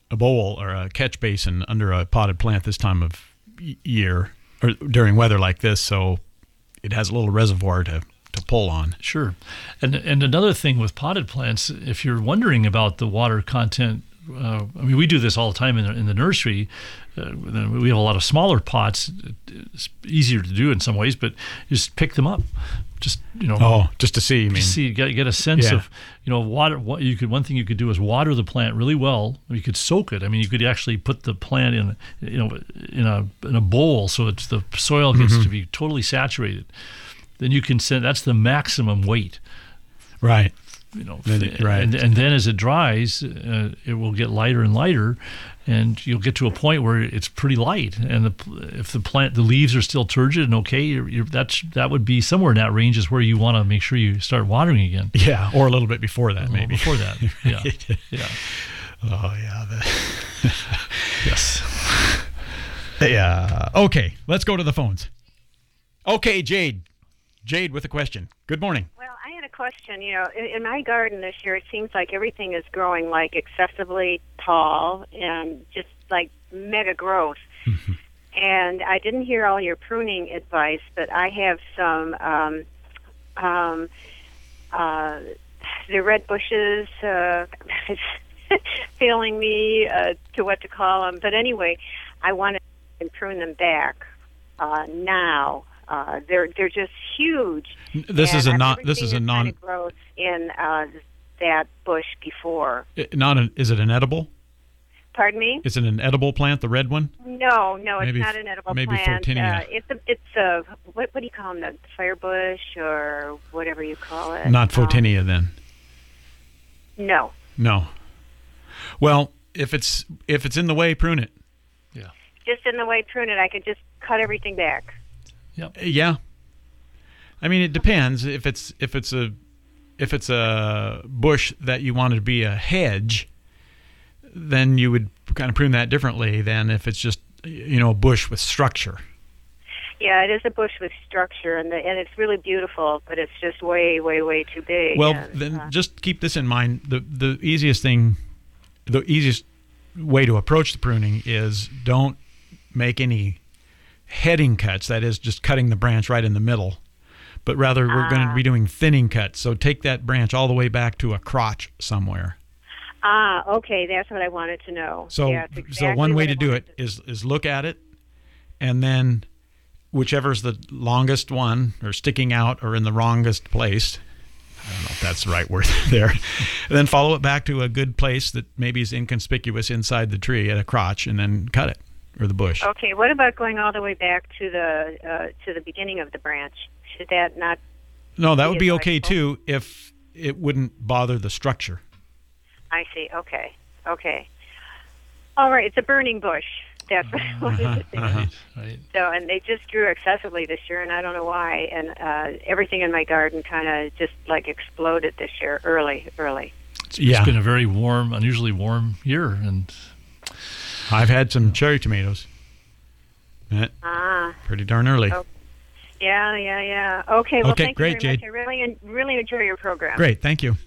a bowl or a catch basin under a potted plant this time of y- year or during weather like this, so it has a little reservoir to, to pull on. Sure. And and another thing with potted plants, if you're wondering about the water content, uh, I mean, we do this all the time in the, in the nursery. Uh, we have a lot of smaller pots. It's easier to do in some ways, but just pick them up. Just, you know. Oh, just to see, you mean. See, get, get a sense Yeah. of, you know, water. What you could, one thing you could do is water the plant really well. You could soak it. I mean, you could actually put the plant in, you know, in a in a bowl so it's the soil gets Mm-hmm. to be totally saturated. Then you can send. That's the maximum weight. Right. You know, Then it- right. and and then as it dries, uh, it will get lighter and lighter, and you'll get to a point where it's pretty light. And the, if the plant, the leaves are still turgid and okay, you're, you're, that's that would be somewhere in that range is where you want to make sure you start watering again. Yeah, or a little bit before that, Well, maybe. before that, yeah, yeah, Oh, yeah. The, yes. yeah. Okay, let's go to the phones. Okay, Jade. Jade with a question. Good morning. Well, I had a question. You know, in, in my garden this year, it seems like everything is growing like excessively tall and just like mega growth. And I didn't hear all your pruning advice, but I have some um, um, uh, the red bushes uh, failing me uh, to what to call them. But anyway, I want to prune them back uh, now. Uh, they're they're just huge. This And is a I've non. never This seen is a this non. kind of growth in uh, that bush before. Not an. Is it an edible? Pardon me? Is it an edible plant? The red one? No, no, Maybe it's not f- an edible maybe plant. Photinia. Uh, it's a it's a what what do you call them? The firebush or whatever you call it. Not Um, Photinia then. no. No. Well, if it's if it's in the way, prune it. Just in the way prune it, I could just cut everything back. Yeah. I mean, it depends. If it's if it's a if it's a bush that you want to be a hedge, then you would kind of prune that differently than if it's just, you know, a bush with structure. Yeah, it is a bush with structure, and the, and it's really beautiful, but it's just way, way, way too big. Well, and, then uh, just keep this in mind. The the easiest thing, the easiest way to approach the pruning is don't make any heading cuts. That is, just cutting the branch right in the middle. But rather, we're going to be doing thinning cuts. So take that branch all the way back to a crotch somewhere. ah, okay, that's what I wanted to know. So, Yeah, it's so exactly one way what I to do wanted it is is look at it, and then whichever's the longest one, or sticking out, or in the wrongest place. I don't know if that's the right word there. And then follow it back to a good place that maybe is inconspicuous inside the tree at a crotch, and then cut it, or the bush. Okay, what about going all the way back to the uh, to the beginning of the branch? Should that not? No, that would be okay advisable? too if it wouldn't bother the structure. I see. Okay. Okay. All right. It's a burning bush. That's what I wanted to say. Right, right. So, and they just grew excessively this year, and I don't know why. And uh, everything in my garden kind of just like exploded this year, early, early. It's, Yeah. it's been a very warm, unusually warm year, and I've had some cherry tomatoes. Eh, Ah. pretty darn early. Oh. Yeah, yeah, yeah. Okay. Well, Okay, thank great, you very Jade. much. I really, really enjoy your program. Great, thank you.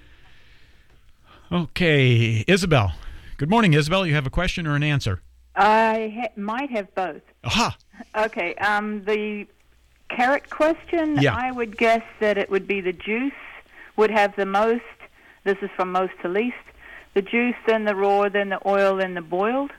Okay, Isabel. Good morning, Isabel. You have a question or an answer? I ha- might have both. Aha! Okay, um, the carrot question, Yeah. I would guess that it would be the juice would have the most. This is from most to least. The juice, then the raw, then the oil, then the boiled.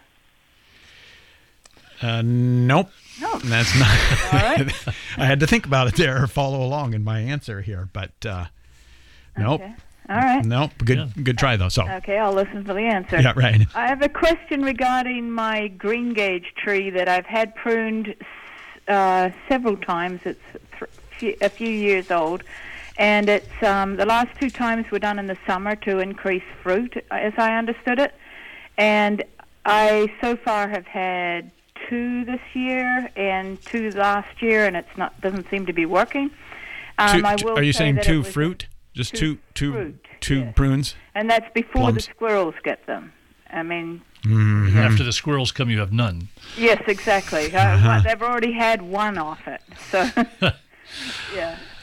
Uh, nope. No. That's not. All right. I had to think about it there or follow along in my answer here, but uh, nope. Okay. All right. Nope. Good Yeah. good try, though. So, Okay, I'll listen for the answer. yeah, right. I have a question regarding my green gauge tree that I've had pruned uh, several times. It's th- a few years old, and it's um, the last two times were done in the summer to increase fruit, as I understood it. And I so far have had two this year and two last year, and it's not doesn't seem to be working. Um, Two- I two- will are you say saying that two it was- fruit? Just two two two fruit, two yeah. prunes? And that's before Plums. the squirrels get them. I mean, Mm-hmm. after the squirrels come, you have none. yes, exactly. Uh, Uh-huh. well, they've already had one off it. So, yeah.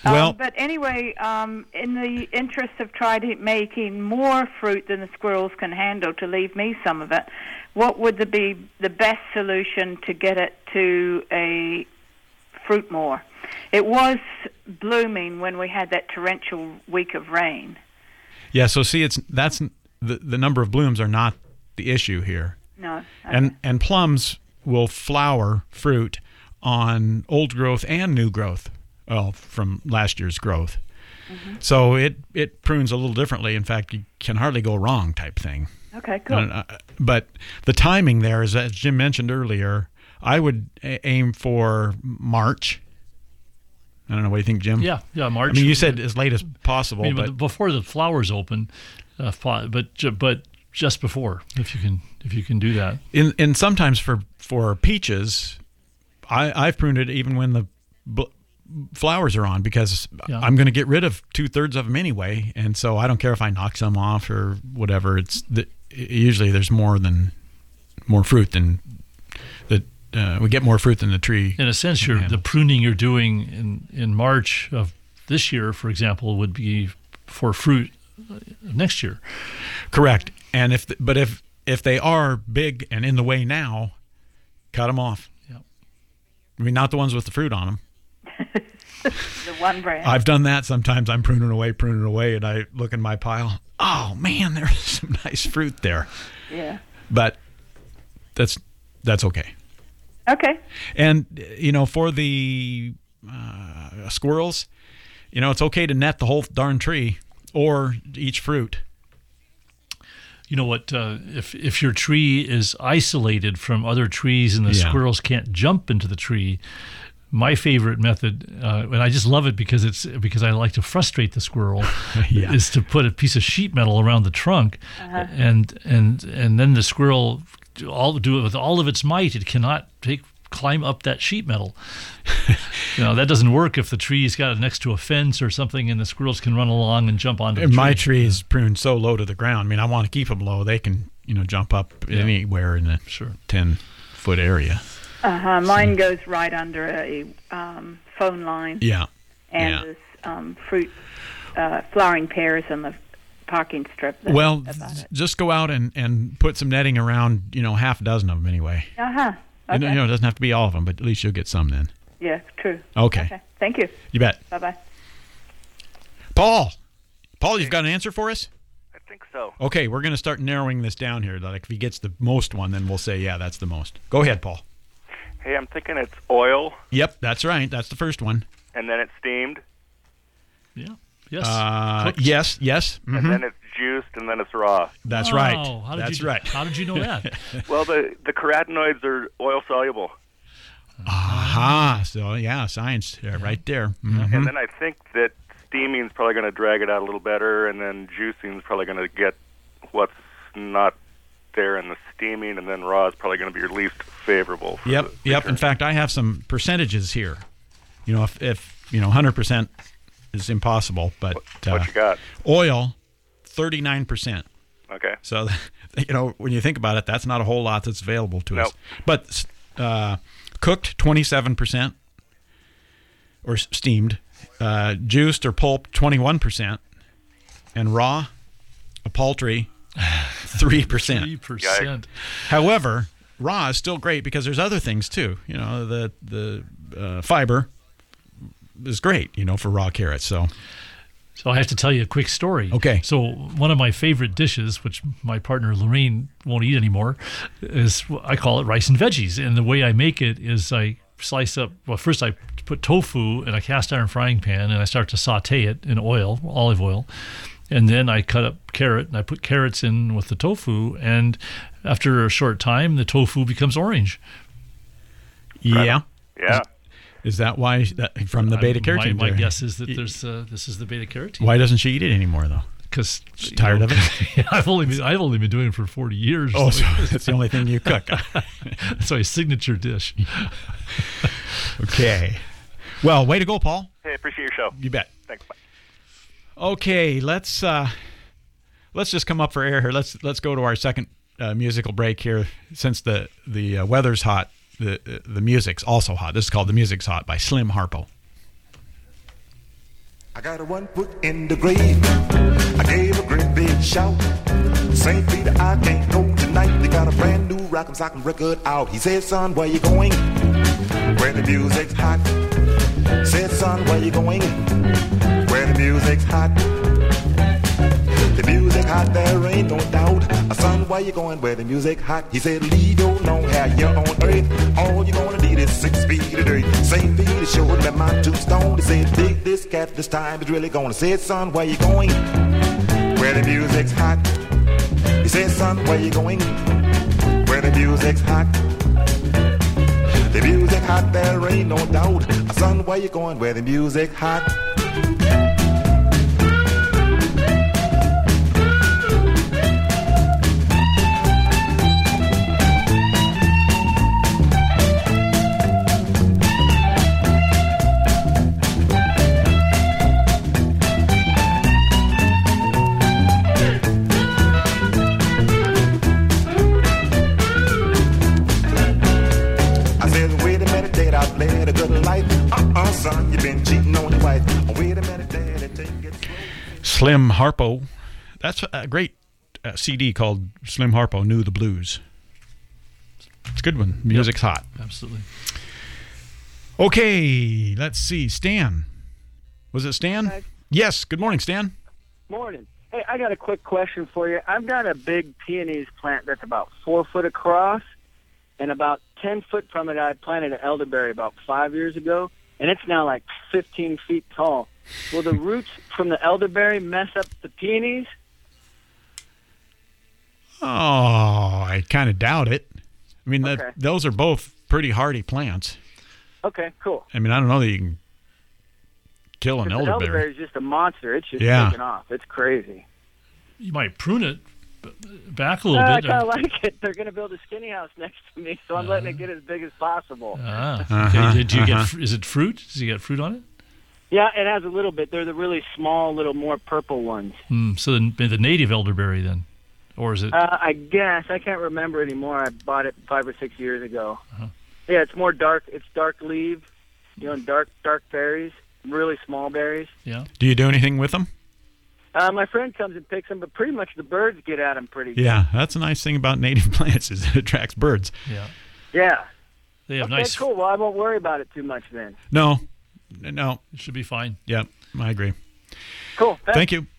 Um, Well- but anyway, um, in the interest of trying to making more fruit than the squirrels can handle, to leave me some of it, what would the be the best solution to get it to a fruit more? It was blooming when we had that torrential week of rain. Yeah, so see, it's that's the the number of blooms are not the issue here. No. And and plums will flower fruit on old growth and new growth, well, from last year's growth. Mm-hmm. So it it prunes a little differently. In fact, you can hardly go wrong type thing. Okay, cool. Uh, but the timing there is, as Jim mentioned earlier, I would a- aim for March. I don't know. What do you think, Jim? Yeah, yeah, March. I mean, you said as late as possible, I mean, but before the flowers open, uh, fa- but ju- but just before, if you can if you can do that. in and sometimes for for peaches, I I've pruned it even when the bl- flowers are on, because Yeah. I'm going to get rid of two thirds of them anyway, and so I don't care if I knock some off or whatever. It's the, usually there's more than more fruit than that. Uh, we get more fruit than the tree. In a sense, you're, handle. the pruning you're doing in, in March of this year, for example, would be for fruit next year. Correct. And if but if if they are big and in the way now, cut them off. Yeah. I mean, not the ones with the fruit on them. The one brand. I've done that sometimes. I'm pruning away, pruning away, and I look in my pile. Oh man, there's some nice fruit there. Yeah. But that's that's okay. Okay. And you know, for the uh, squirrels, you know, it's okay to net the whole darn tree or each fruit. You know what? Uh, if if your tree is isolated from other trees and the Yeah. squirrels can't jump into the tree, my favorite method, uh, and I just love it because it's because I like to frustrate the squirrel, Yeah. is to put a piece of sheet metal around the trunk, Uh-huh. and and and then the squirrel do all do it with all of its might. It cannot take climb up that sheet metal. You know, that doesn't work if the tree's got it next to a fence or something, and the squirrels can run along and jump onto the And tree. my tree is pruned so low to the ground. I mean, I want to keep them low. They can, you know, jump up Yeah. anywhere in a Sure. ten foot area. Uh-huh. Mine goes right under a um, phone line. Yeah. And yeah. there's um, fruit, uh, flowering pears on the parking strip. That's Well, about it. just go out and, and put some netting around, you know, half a dozen of them anyway. Uh-huh. You Okay. know, you know, it doesn't have to be all of them, but at least you'll get some then. Yeah, true. Okay. Okay. Thank you. You bet. Bye-bye. Paul. Paul, you've got an answer for us? I think so. Okay, we're going to start narrowing this down here. Like if he gets the most one, then we'll say, yeah, that's the most. Go ahead, Paul. Hey, I'm thinking it's oil, Yep, that's right. That's the first one. and then it's steamed, Yeah. Yes. Uh, Cooked. yes, yes. and mhm. then it's juiced, and then it's raw. That's Wow, right. How did That's you, right. How did you know that? Well, the the carotenoids are oil soluble, Aha. So, yeah, science uh, right there. Mhm. and then I think that steaming's probably going to drag it out a little better, and then juicing's probably going to get what's not there in the steaming, and then raw is probably going to be your least favorable. for Yep, the yep. future. In fact, I have some percentages here. You know, if, if you know, one hundred percent is impossible, but uh, what you got? oil, thirty-nine percent. Okay. So, you know, when you think about it, that's not a whole lot that's available to us. Nope. But uh, cooked, twenty-seven percent, or s- steamed. Uh, juiced or pulped, twenty-one percent. And raw, a paltry, three percent. Three percent. However, raw is still great because there's other things too. You know, the the uh, fiber is great, you know, for raw carrots. So, So I have to tell you a quick story. Okay. So one of my favorite dishes, which my partner Lorraine won't eat anymore, is I call it rice and veggies. And the way I make it is I slice up. Well, first I put tofu in a cast iron frying pan, and I start to saute it in oil, olive oil. And then I cut up carrot, and I put carrots in with the tofu. And after a short time, the tofu becomes orange. yeah. Yeah. Is that why that, from the beta carotene? My, my there. guess is that there's uh, this is the beta carotene. Why doesn't she eat it anymore though? Because tired of it? I've only been, I've only been doing it for forty years. Oh, so that's the only thing you cook. That's my signature dish. Okay. Well, way to go, Paul. Hey, appreciate your show. You bet. Thanks. Bye. Okay, let's uh, let's just come up for air here. Let's let's go to our second uh, musical break here. Since the the uh, weather's hot, the the music's also hot. This is called "The Music's Hot" by Slim Harpo. I got one foot in the grave. I gave a great big shout. Saint Peter, I can't go tonight. They got a brand new rock'em sock'em record out. He said, son, where you going? Where the music's hot. Said, son, where you going? Where the music's hot. The music hot, there ain't no doubt. Son, where you going? Where the music hot. He said, leave your long hair here on earth. All you gonna need is six feet of dirt. Saint Peter showed me my tombstone. He said, dig this cat, this time is really gonna. Said, son, where you going? Where the music's hot. He said, son, where you going? Where the music's hot. The music hot, there ain't no doubt. Son, where you going? Where the music hot. Led a good life. Uh-uh, son, you've been cheating on your wife. Wait a minute, Daddy, take it slow. Slim Harpo. That's a great uh, C D called Slim Harpo Knew the Blues. It's a good one. Music's Yep. hot. Absolutely. Okay, let's see. Stan. Was it Stan? Hi. Yes. Good morning, Stan. Morning. Hey, I got a quick question for you. I've got a big peonies plant that's about four foot across, and about ten foot from it, I planted an elderberry about five years ago, and it's now like fifteen feet tall. Will the roots from the elderberry mess up the peonies? Oh, I kind of doubt it. I mean, that, Okay. those are both pretty hardy plants. Okay, cool. I mean, I don't know that you can kill an 'Cause the elderberry. elderberry is just a monster. It's just Yeah. taking off. It's crazy. You might prune it b- back a little Uh, I bit. kind of like it. They're going to build a skinny house next to me, so I'm letting it get as big as possible. Ah, Uh-huh, okay. Did you uh-huh. get? fr- Is it fruit? Does it get fruit on it? Yeah, it has a little bit. They're the really small, little more purple ones. Hmm, so the, the native elderberry then, or is it? Uh, I guess. I can't remember anymore. I bought it five or six years ago. Uh-huh. Yeah, it's more dark. It's dark leaf, you know, dark dark berries, really small berries. Yeah. Do you do anything with them? Uh, my friend comes and picks them, but pretty much the birds get at them pretty good. Yeah, that's a nice thing about native plants is it attracts birds. Yeah. Yeah. They have Okay, nice. cool. Well, I won't worry about it too much then. No, no. It should be fine. Yeah, I agree. Cool. Thank you.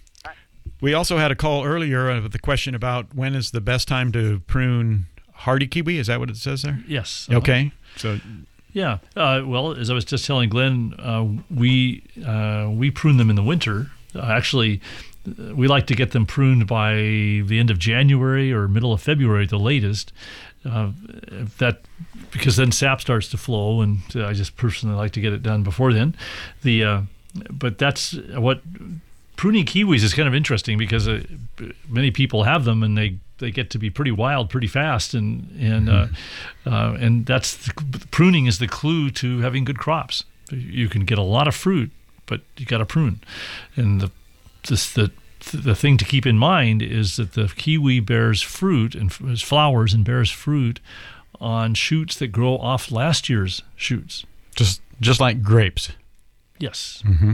We also had a call earlier uh, with the question about when is the best time to prune hardy kiwi. Is that what it says there? Yes. uh-huh. Okay. So Yeah. Uh, well, as I was just telling Glenn, uh, we uh, we prune them in the winter. Uh, actually, uh, we like to get them pruned by the end of January or middle of February at the latest. Uh, that because then sap starts to flow, and uh, I just personally like to get it done before then. The uh, but that's what pruning kiwis is kind of interesting because uh, many people have them and they. They get to be pretty wild pretty fast, and and uh, uh, and that's the, pruning is the clue to having good crops. You can get a lot of fruit, but you got to prune. And the this, the the thing to keep in mind is that the kiwi bears fruit and f- flowers and bears fruit on shoots that grow off last year's shoots. just just like grapes. Yes. Mm-hmm.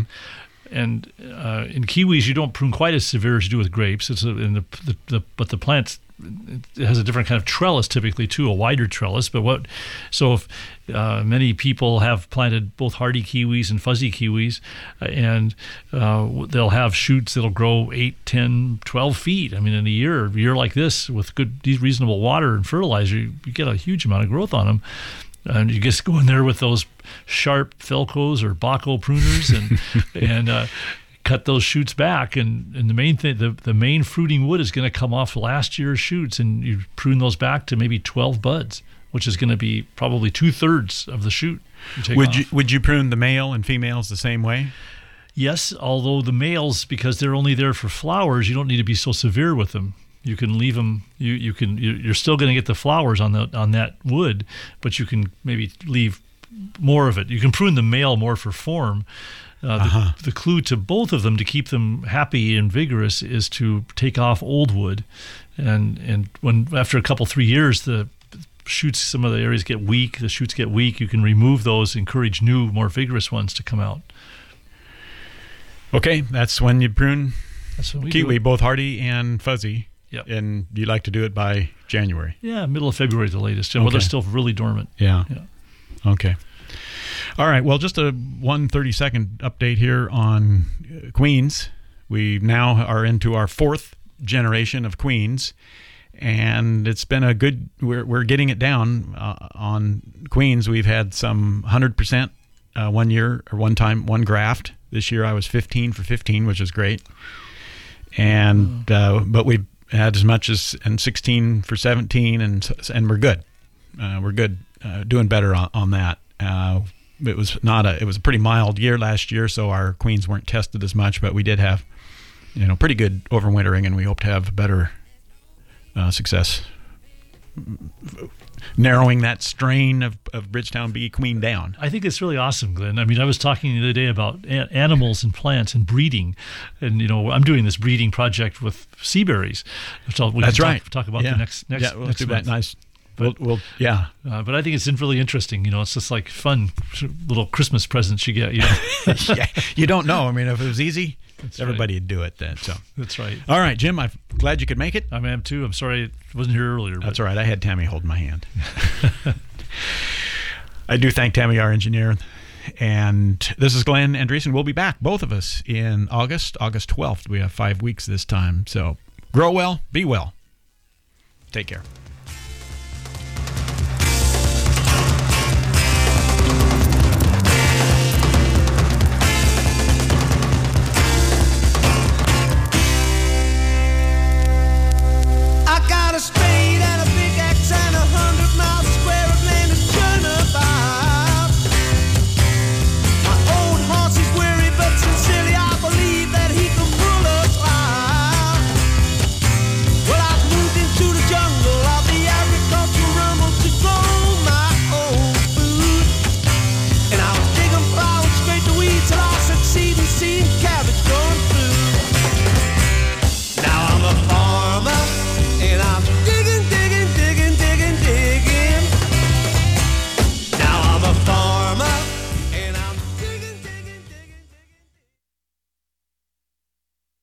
And uh, in kiwis, you don't prune quite as severe as you do with grapes. It's a, in the, the, the but the plant it has a different kind of trellis typically too, a wider trellis. But what so if uh, many people have planted both hardy kiwis and fuzzy kiwis, uh, and uh, they'll have shoots that'll grow eight, ten, twelve feet. I mean, in a year, a year like this with good reasonable water and fertilizer, you, you get a huge amount of growth on them. And you just go in there with those sharp Philcos or Baco pruners and and uh, cut those shoots back. And, and the main thing, the, the main fruiting wood is going to come off last year's shoots, and you prune those back to maybe twelve buds, which is going to be probably two thirds of the shoot. You take Would off. you would you prune the male and females the same way? Yes, although the males, because they're only there for flowers, you don't need to be so severe with them. You can leave them. You you can. You're still going to get the flowers on the on that wood, but you can maybe leave more of it. You can prune the male more for form. Uh, the, Uh-huh. the clue to both of them to keep them happy and vigorous is to take off old wood, and and when after a couple three years the shoots, some of the areas get weak. The shoots get weak. You can remove those, encourage new, more vigorous ones to come out. Okay, that's when you prune That's when we kiwi, do it. both hardy and fuzzy. Yep. And you like to do it by January. Yeah, middle of February at the latest. Well, Okay. they're still really dormant. Yeah. Yeah. Okay. All right. Well, just a one thirty-second update here on uh, queens. We now are into our fourth generation of queens, and it's been a good. We're we're getting it down uh, on queens. We've had some one hundred percent uh, one year or one time one graft. This year I was fifteen for fifteen, which is great. And uh, but we've had as much as and sixteen for seventeen, and and we're good. Uh, we're good, uh, doing better on, on that. Uh, it was not a it was a pretty mild year last year, so our queens weren't tested as much, but we did have, you know, pretty good overwintering, and we hope to have better uh, success narrowing that strain of, of Bridgetown bee queen down. I think it's really awesome, Glenn. I mean, I was talking the other day about a- animals and plants and breeding, and you know, I'm doing this breeding project with sea berries, which I'll, we That's can right. talk, talk about Yeah. the next next. Yeah, we'll next do month. that. Nice. But, we'll, we'll yeah. Uh, but I think it's really interesting. You know, it's just like fun little Christmas presents you get. You know, Yeah, you don't know. I mean, if it was easy, That's everybody would do it then. So that's right. all right, Jim. I'm glad you could make it. I am too. I'm sorry I wasn't here earlier. That's all right. I had Tammy holding my hand. I do thank Tammy, our engineer. And this is Glenn Andreessen. We'll be back, both of us, in August, August twelfth. We have five weeks this time. So grow well, be well. Take care.